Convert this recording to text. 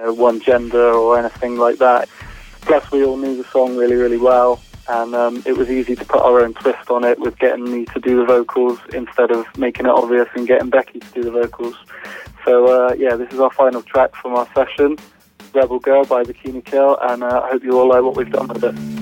one gender or anything like that. Plus, we all knew the song really, really well, and it was easy to put our own twist on it with getting me to do the vocals instead of making it obvious and getting Becky to do the vocals. So, this is our final track from our session, Rebel Girl by Bikini Kill, and I hope you all like what we've done with it.